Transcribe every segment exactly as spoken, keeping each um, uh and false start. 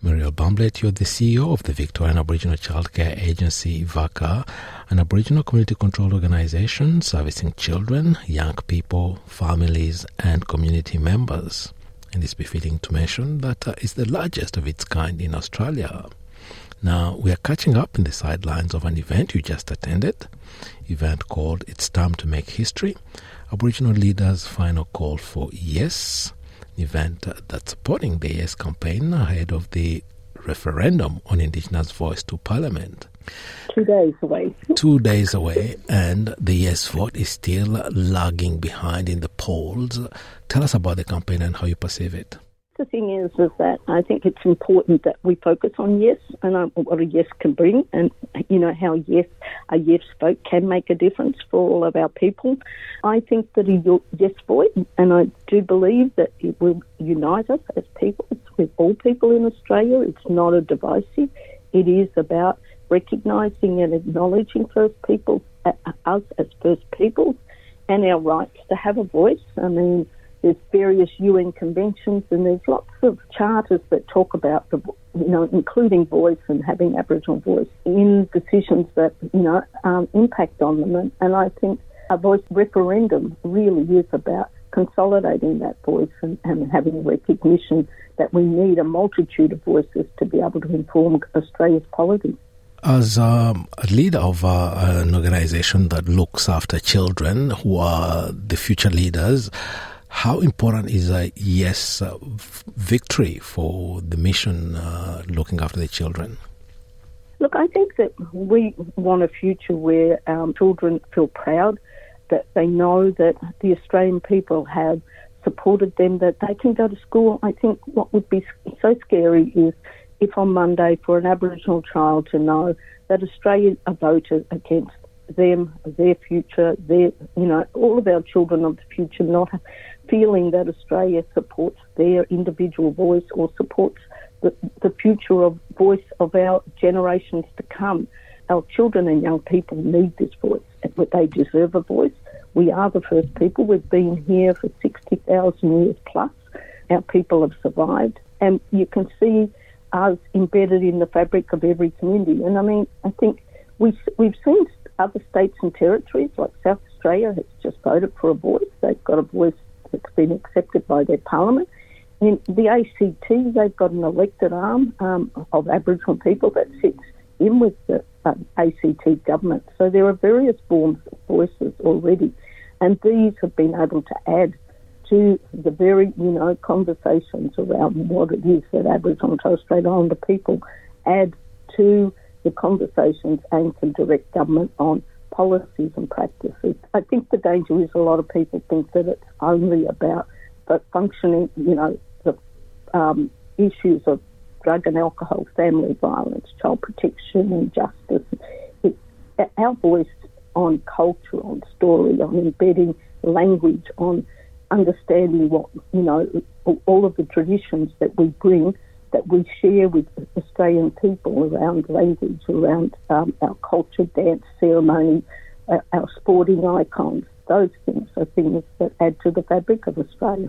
Muriel Bumblett, you're the C E O of the Victorian Aboriginal Childcare Agency, VACA, an Aboriginal community-controlled organisation servicing children, young people, families and community members. And it's befitting to mention that uh, it's the largest of its kind in Australia. Now, we are catching up in the sidelines of an event you just attended, event called It's Time to Make History, Aboriginal Leaders' Final Call for Yes, event that's supporting the Yes campaign ahead of the referendum on Indigenous voice to Parliament. Two days away. Two days away, and the Yes vote is still lagging behind in the polls. Tell us about the campaign and how you perceive it. The thing is, is that I think it's important that we focus on yes and uh, what a yes can bring, and you know how yes a yes vote can make a difference for all of our people. I think that a yes vote, and I do believe that it will unite us as people. It's with all people in Australia. It's not a divisive. It is about recognising and acknowledging First People, uh, us as First Peoples, and our rights to have a voice. I mean, there's various U N conventions and there's lots of charters that talk about, the, you know, including voice and having Aboriginal voice in decisions that, you know, um, impact on them. And, and I think a voice referendum really is about consolidating that voice and, and having recognition that we need a multitude of voices to be able to inform Australia's policy. As um, a leader of uh, an organisation that looks after children who are the future leaders, how important is a yes uh, victory for the mission uh, looking after the children? Look, I think that we want a future where um, children feel proud, that they know that the Australian people have supported them, that they can go to school. I think what would be so scary is if on Monday for an Aboriginal child to know that Australia are voted against them, their future, their, you know, all of our children of the future not feeling that Australia supports their individual voice or supports the, the future of voice of our generations to come. Our children and young people need this voice, but they deserve a voice. We are the First People. We've been here for sixty thousand years plus. Our people have survived, and you can see us embedded in the fabric of every community. And I mean, I think we, we've seen other states and territories, like South Australia has just voted for a voice. They've got a voice that's been accepted by their parliament. In the A C T, they've got an elected arm um, of Aboriginal people that sits in with the um, A C T government. So there are various forms of voices already, and these have been able to add to the very, you know, conversations around what it is that Aboriginal and Torres Strait Islander people add to the conversations and can direct government on policies and practices. I think the danger is a lot of people think that it's only about the functioning, you know, the um, issues of drug and alcohol, family violence, child protection and justice. It's our voice on culture, on story, on embedding language, on understanding what, you know, all of the traditions that we bring, that we share with Australian people around language, around um, our culture, dance, ceremony, uh, our sporting icons. Those things are things that add to the fabric of Australia.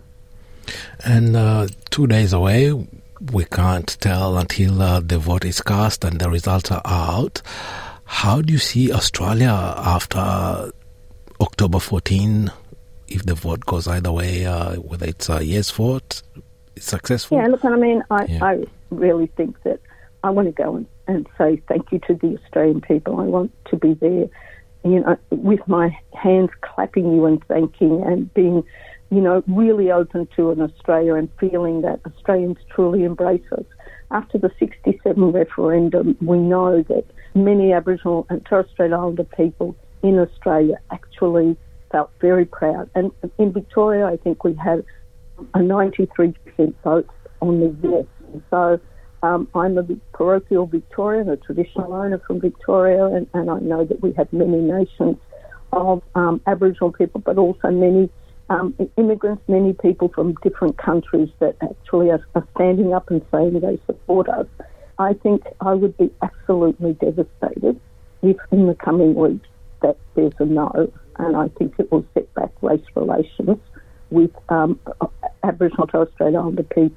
And uh, two days away, we can't tell until uh, the vote is cast and the results are out. How do you see Australia after October fourteenth, if the vote goes either way, uh, whether it's a yes vote, it's successful? Yeah, look, I mean, I, yeah. I really think that I want to go and, and say thank you to the Australian people. I want to be there, you know, with my hands clapping you and thanking and being, you know, really open to an Australia and feeling that Australians truly embrace us. After the sixty-seven referendum, we know that many Aboriginal and Torres Strait Islander people in Australia actually felt very proud. And in Victoria, I think we had a ninety-three percent vote on the yes. So um, I'm a parochial Victorian, a traditional owner from Victoria, and, and I know that we have many nations of um, Aboriginal people, but also many um, immigrants, many people from different countries that actually are, are standing up and saying they support us. I think I would be absolutely devastated if in the coming weeks that there's a no, and I think it will set back race relations with um, Aboriginal Torres Strait Islander people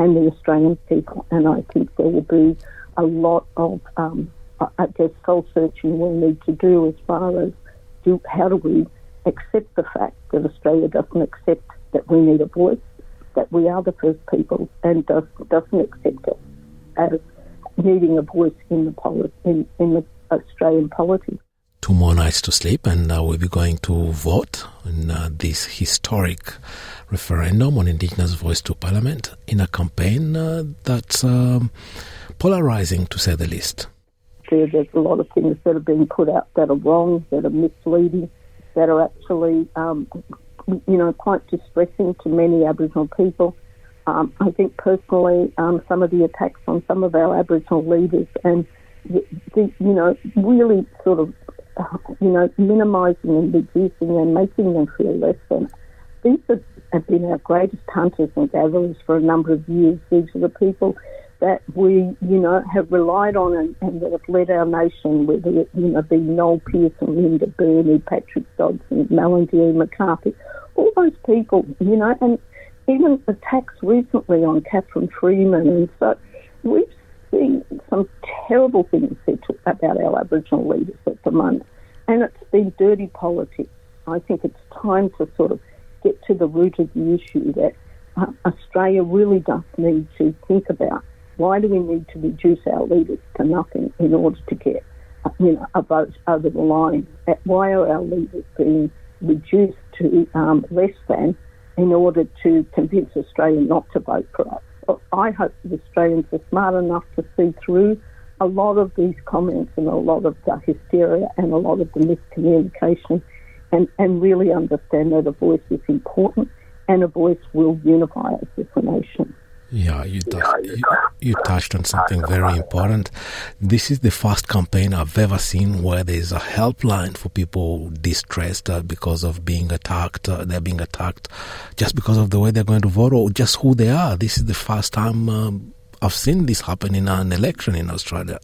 and the Australian people. And I think there will be a lot of, um, I guess, soul-searching we'll need to do as far as do, how do we accept the fact that Australia doesn't accept that we need a voice, that we are the first people, and does, doesn't accept it as needing a voice in the, poli- in, in the Australian politics. Two more nights to sleep, and uh, we'll be going to vote in uh, this historic referendum on Indigenous voice to Parliament in a campaign uh, that's um, polarising, to say the least. There's a lot of things that are being put out that are wrong, that are misleading, that are actually, um, you know, quite distressing to many Aboriginal people. Um, I think personally, um, some of the attacks on some of our Aboriginal leaders and, the, the, you know, really sort of, uh, you know, minimising and reducing and making them feel less than. These are, have been our greatest hunters and gatherers for a number of years. These are the people that we, you know, have relied on and, and that have led our nation, whether it, you know, be Noel Pearson, Linda Burney, Patrick Dodson, Malindee McCarthy, all those people, you know, and even attacks recently on Catherine Freeman. And so we've seen some terrible things said to, about our Aboriginal leaders at the moment. And it's been dirty politics. I think it's time to sort of get to the root of the issue that uh, Australia really does need to think about. Why do we need to reduce our leaders to nothing in order to get, you know, a vote over the line? Why are our leaders being reduced to um, less than in order to convince Australia not to vote for us? Well, I hope the Australians are smart enough to see through a lot of these comments and a lot of the hysteria and a lot of the miscommunication and, and really understand that a voice is important and a voice will unify us as a nation. Yeah, you, touched, you, you touched on something very important. This is the first campaign I've ever seen where there's a helpline for people distressed uh, because of being attacked. Uh, they're being attacked just because of the way they're going to vote or just who they are. This is the first time um, I've seen this happen in an election in Australia.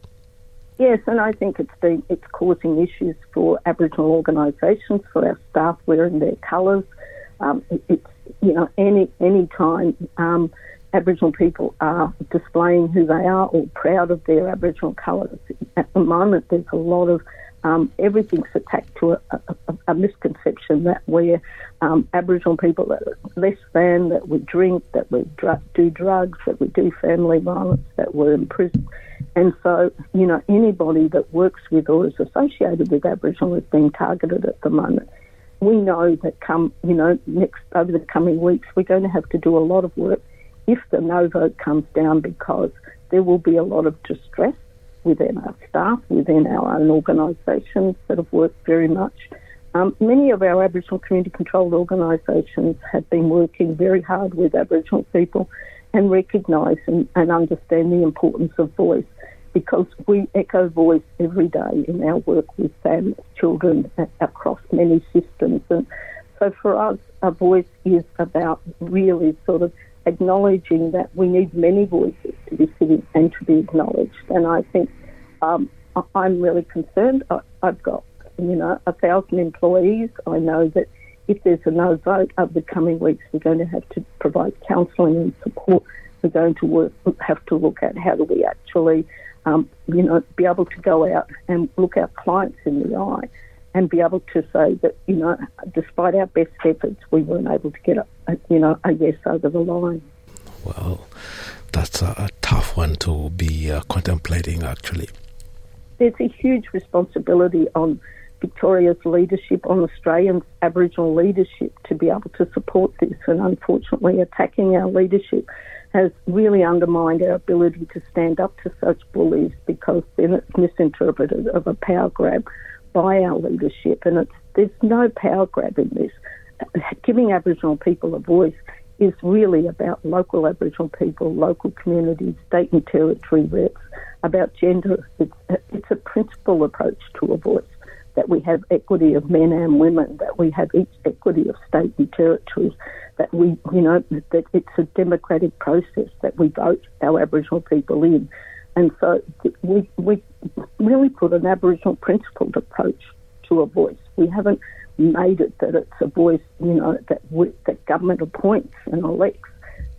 Yes, and I think it's been it's causing issues for Aboriginal organisations, for our staff wearing their colours. Um, it, it's you know any any time. Um, Aboriginal people are displaying who they are or proud of their Aboriginal colours. At the moment, there's a lot of um, everything's attacked to a, a, a misconception that we're um, Aboriginal people that are less than, that we drink, that we dr- do drugs, that we do family violence, that we're in prison. And so, you know, anybody that works with or is associated with Aboriginal is being targeted at the moment. We know that come, you know, next over the coming weeks, we're going to have to do a lot of work if the no vote comes down, because there will be a lot of distress within our staff, within our own organisations that have worked very much. Um, many of our Aboriginal community-controlled organisations have been working very hard with Aboriginal people and recognise and, and understand the importance of voice, because we echo voice every day in our work with families, children a- across many systems. And so for us, a voice is about really sort of acknowledging that we need many voices to be sitting and to be acknowledged. And I think um, I'm really concerned. I, I've got, you know, a thousand employees. I know that if there's a no vote over the coming weeks, we're going to have to provide counselling and support. We're going to work, have to look at how do we actually, um, you know, be able to go out and look our clients in the eye and be able to say that, you know, despite our best efforts, we weren't able to get, a, a, you know, a yes over the line. Well, that's a, a tough one to be uh, contemplating, actually. There's a huge responsibility on Victoria's leadership, on Australian Aboriginal leadership, to be able to support this. And unfortunately, attacking our leadership has really undermined our ability to stand up to such bullies, because then it's misinterpreted of a power grab by our leadership. And it's, there's no power grab in this. Giving Aboriginal people a voice is really about local Aboriginal people, local communities, state and territory reps, about gender. It's a, it's a principal approach to a voice, that we have equity of men and women, that we have each equity of state and territories, that we, you know, that it's a democratic process, that we vote our Aboriginal people in. And so we we really put an Aboriginal principled approach to a voice. We haven't made it that it's a voice, you know, that we, that government appoints and elects.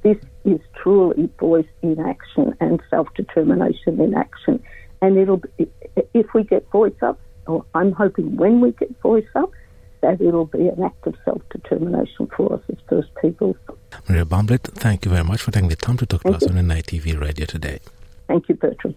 this is truly voice in action and self-determination in action. And it'll be, if we get voice up, or I'm hoping when we get voice up, that it'll be an act of self-determination for us as First Peoples. Maria Bumblett, thank you very much for taking the time to talk Thank to us you. on N I T V Radio today. Thank you, Bertram.